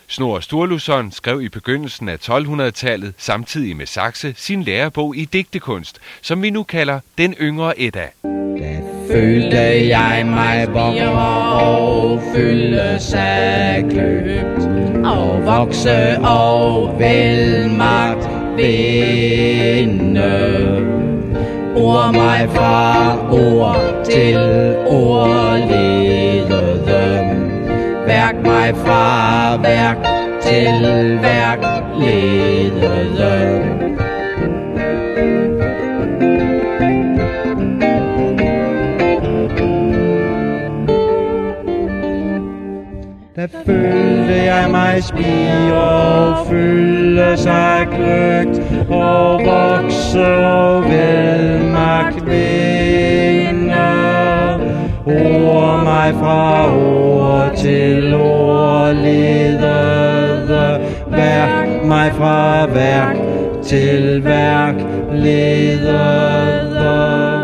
Snorre Sturluson skrev i begyndelsen af 1200-tallet samtidig med Saxe sin lærebog i digtekunst, som vi nu kalder Den Yngre Edda. Da følte jeg mig vokre og fyldes af kløgt, og vokse og velmagt vinde. Ord mig fra ord til ord ledede, værk mig fra værk til værk ledede. Da følte jeg mig spire og fyldes af kløgt, og vokse og velmagt vinde. Ord mig fra ord til ord ledede, værk mig fra værk til værk ledede.